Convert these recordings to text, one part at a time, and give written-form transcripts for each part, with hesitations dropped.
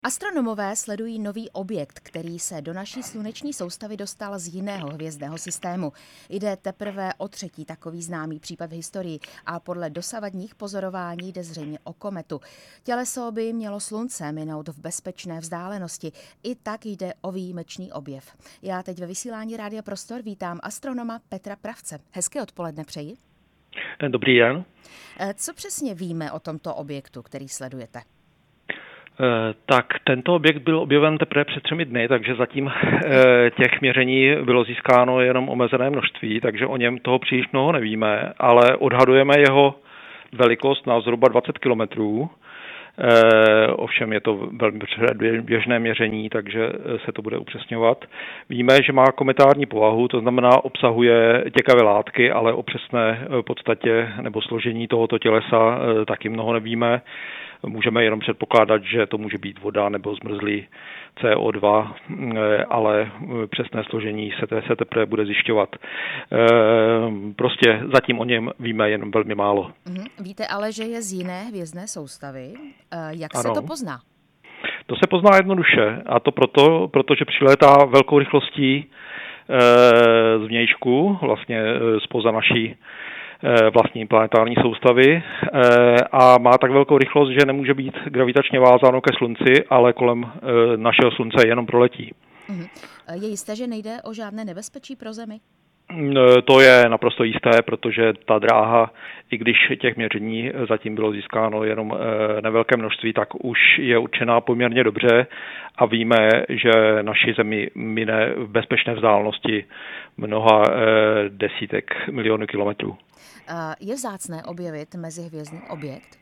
Astronomové sledují nový objekt, který se do naší sluneční soustavy dostal z jiného hvězdného systému. Jde teprve o třetí takový známý případ v historii a podle dosavadních pozorování jde zřejmě o kometu. Těleso by mělo Slunce minout v bezpečné vzdálenosti. I tak jde o výjimečný objev. Já teď ve vysílání Rádia Prostor vítám astronoma Petra Pravce. Hezké odpoledne přeji. Dobrý den. Co přesně víme o tomto objektu, který sledujete? Tak tento objekt byl objeven teprve před 3 dny, takže zatím těch měření bylo získáno jenom omezené množství, takže o něm toho příliš mnoho nevíme, ale odhadujeme jeho velikost na zhruba 20 kilometrů. Ovšem je to velmi běžné měření, takže se to bude upřesňovat. Víme, že má kometární povahu, to znamená obsahuje těkavé látky, ale o přesné podstatě nebo složení tohoto tělesa taky mnoho nevíme. Můžeme jenom předpokládat, že to může být voda nebo zmrzlý CO2, ale přesné složení se teprve bude zjišťovat. Prostě zatím o něm víme jen velmi málo. Víte ale, že je z jiné hvězdné soustavy. Jak Ano. se to pozná? To se pozná jednoduše, a to protože přilétá velkou rychlostí z vnějšku, vlastně zpoza naší vlastní planetární soustavy a má tak velkou rychlost, že nemůže být gravitačně vázáno ke Slunci, ale kolem našeho Slunce jenom proletí. Je jisté, že nejde o žádné nebezpečí pro Zemi? To je naprosto jisté, protože ta dráha, i když těch měření zatím bylo získáno jenom nevelké množství, tak už je určená poměrně dobře a víme, že naši Zemi mine v bezpečné vzdálenosti mnoha desítek milionů kilometrů. Je vzácné objevit mezihvězdný objekt?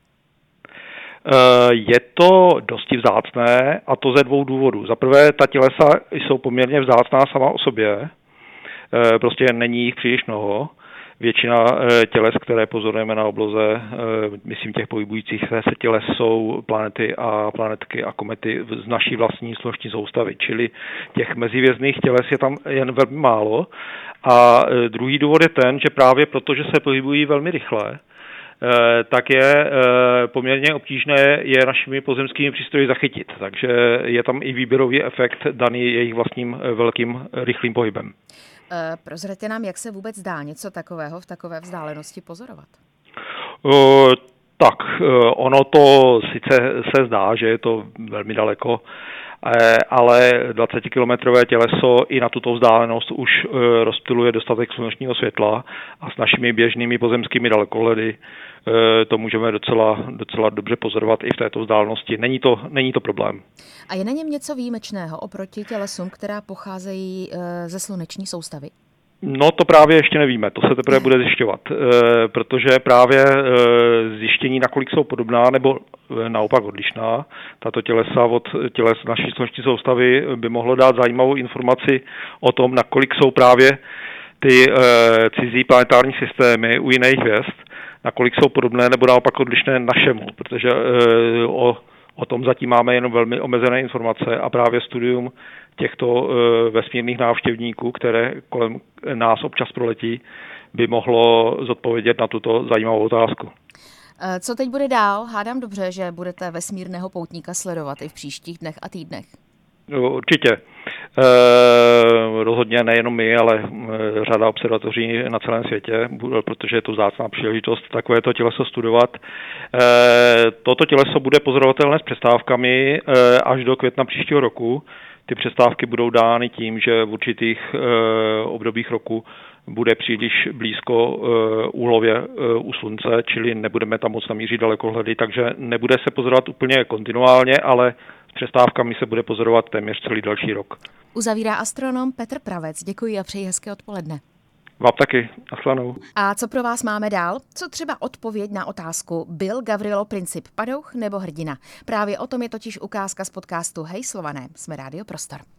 Je to dosti vzácné, a to ze 2 důvodů. Za prvé, ta tělesa jsou poměrně vzácná sama o sobě, prostě není jich příliš mnoho. Většina těles, které pozorujeme na obloze, myslím těch pohybujících se těles, jsou planety a planetky a komety z naší vlastní sluneční soustavy, čili těch mezihvězdných těles je tam jen velmi málo. A druhý důvod je ten, že právě proto, že se pohybují velmi rychle, tak je poměrně obtížné je našimi pozemskými přístroji zachytit. Takže je tam i výběrový efekt daný jejich vlastním velkým rychlým pohybem. Prozraďte nám, jak se vůbec dá něco takového v takové vzdálenosti pozorovat? Tak, ono to sice se zdá, že je to velmi daleko, ale 20-kilometrové těleso i na tuto vzdálenost už rozptyluje dostatek slunečního světla a s našimi běžnými pozemskými dalekohledy to můžeme docela dobře pozorovat i v této vzdálenosti. Není to problém. A je na něm něco výjimečného oproti tělesům, která pocházejí ze sluneční soustavy? No to právě ještě nevíme, to se teprve bude zjišťovat, protože právě zjištění, nakolik jsou podobná nebo naopak odlišná, tato tělesa od těles naší sluneční soustavy by mohlo dát zajímavou informaci o tom, nakolik jsou právě ty cizí planetární systémy u jiných hvězd, nakolik jsou podobné nebo naopak odlišné našemu, protože o tom zatím máme jenom velmi omezené informace a právě studium těchto vesmírných návštěvníků, které kolem nás občas proletí, by mohlo zodpovědět na tuto zajímavou otázku. Co teď bude dál? Hádám dobře, že budete vesmírného poutníka sledovat i v příštích dnech a týdnech. Určitě. Rozhodně nejenom my, ale řada observatoří na celém světě, protože je to vzácná příležitost takovéto těleso studovat. Toto těleso bude pozorovatelné s přestávkami až do května příštího roku. Ty přestávky budou dány tím, že v určitých obdobích roku bude příliš blízko úhlově u Slunce, čili nebudeme tam moc namířit dalekohledy, takže nebude se pozorovat úplně kontinuálně, ale s přestávkami se bude pozorovat téměř celý další rok. Uzavírá astronom Petr Pravec. Děkuji a přeji hezké odpoledne. Vám taky. Naschledanou. A co pro vás máme dál? Co třeba odpověď na otázku: byl Gavrilo Princip padouch nebo hrdina? Právě o tom je totiž ukázka z podcastu Hej Slované. Jsme Rádio Prostor.